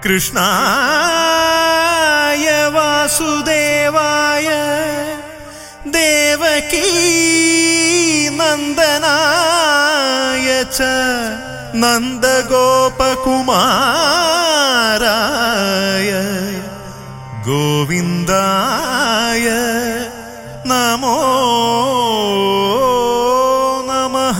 കൃഷ്ണായ വാസുദേവായ ദേവകീ നന്ദനായ ച നന്ദഗോപകുമാരായ ഗോവിന്ദായ നമോ നമഃ.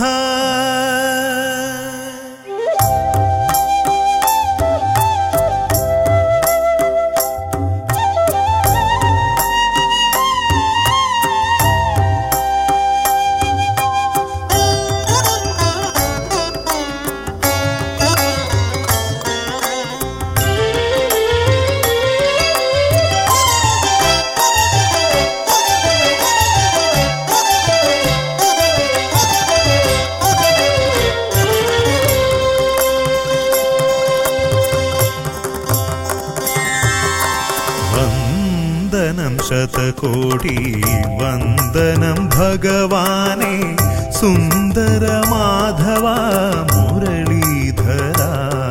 വന്ദനം ശതകോടി വന്ദനം ഭഗവാനെ സുന്ദര മാധവ മുരളീധര.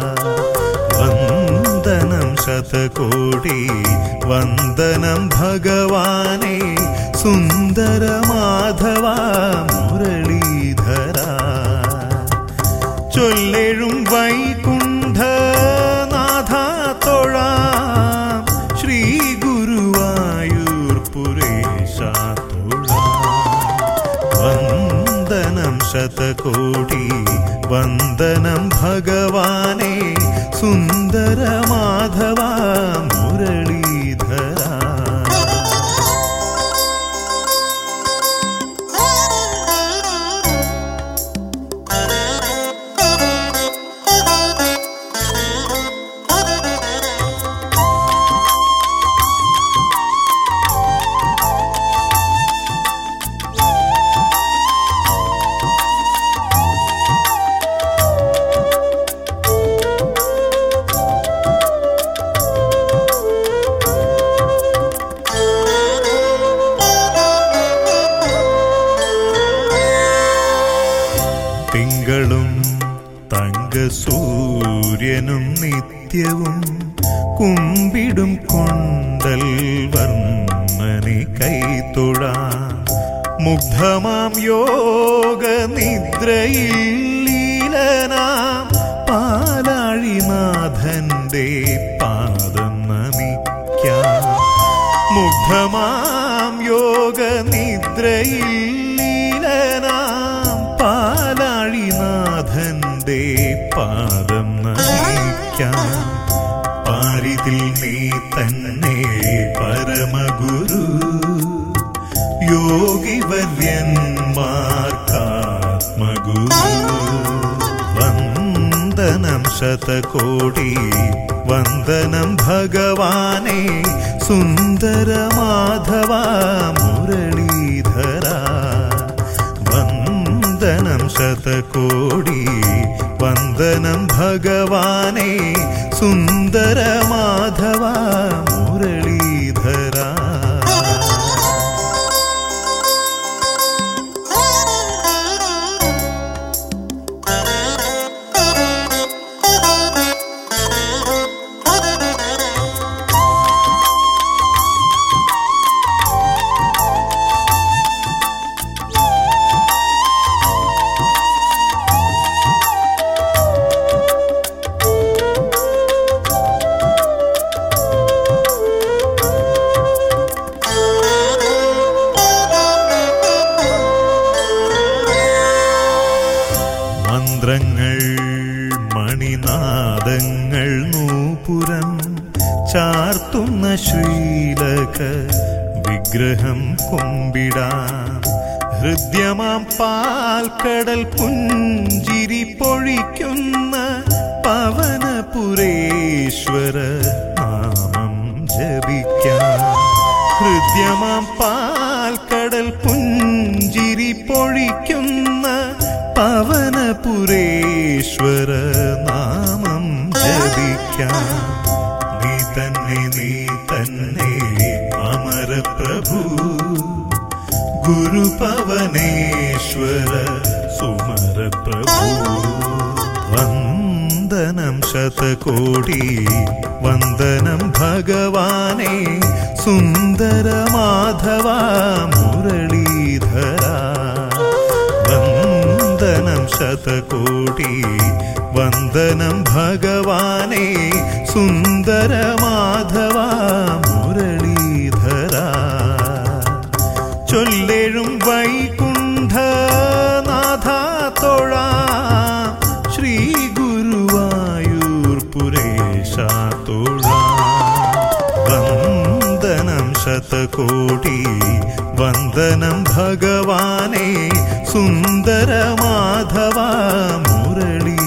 വന്ദനം ശതകോടി വന്ദനം ഭഗവാനെ സുന്ദര മാധവ മുരളീധര. ചൊല്ലെഴും വൈകുണ്ഠനാഥ തൊഴാം ശ്രീ ഗുരുവായൂർ പുരേശ തൊഴാം. വന്ദനം ശതകോടി വന്ദനം ഭഗവാനെ സുന്ദര മാധവ മുരളീധര. തിങ്കളും തങ്കസൂര്യനും നിത്യവും കുമ്പിടും കൊണ്ടൽ വർണ്ണനെ കൈതൊഴാം. മുഗ്ധമാം യോഗ നിദ്രയിൽ ലീലനാം പാലാഴിനാഥന്റെ പാദം നമിക്കാം. മുഗ്ധമാം യോഗ നിദ്രയിൽ ലീലനാം പാലാഴിനാഥന്റെ പാദം നമിക്കാം. പാരിതിൽ നീ തന്നെ പരമഗുരു യോഗിവര്യന്മാർക്കാത്മഗുരു. വന്ദനം ശതകോടി വന്ദനം ഭഗവാനെ സുന്ദര മാധവ മുരളീധര. വന്ദനം ശതകോടി വന്ദനം ഭഗവാനെ സുന്ദര മാധവ മുരളീധര. മന്ത്രങ്ങൾ മണിനാദങ്ങൾ നൂപുരം ചാർത്തുന്ന ശ്രീലക വിഗ്രഹം കുമ്പിടാം. ഹൃദ്യമാം പാൽക്കടൽ പുഞ്ചിരി പൊഴിക്കുന്ന പവനപുരേശ്വര നാമം ജപിക്കാം. ഹൃദ്യമാം പാൽക്കടൽ പുഞ്ചിരി പൊഴിക്കുന്ന പവനപുരേശ്വര നാമം ജപിക്കാം. നീ തന്നെ അമരപ്രഭു ഗുരുപവനേശ്വര സുമരപ്രഭു. വന്ദനം ശതകോടി വന്ദനം ഭഗവാനേ സുന്ദര മാധവ മുരളീധര. വന്ദനം ശതകോടി വന്ദനം ഭഗവാനേ സുന്ദര മാധവ മുരളീധര. ചൊല്ലേഴും വൈകുണ്ഠനാഥ തൊഴാം ശ്രീ ഗുരുവായൂർ പുരേശ തൊഴാം. വന്ദനം ശതകോടി വന്ദനം ഭഗവാനേ സുന്ദര മാധവ മുരളി.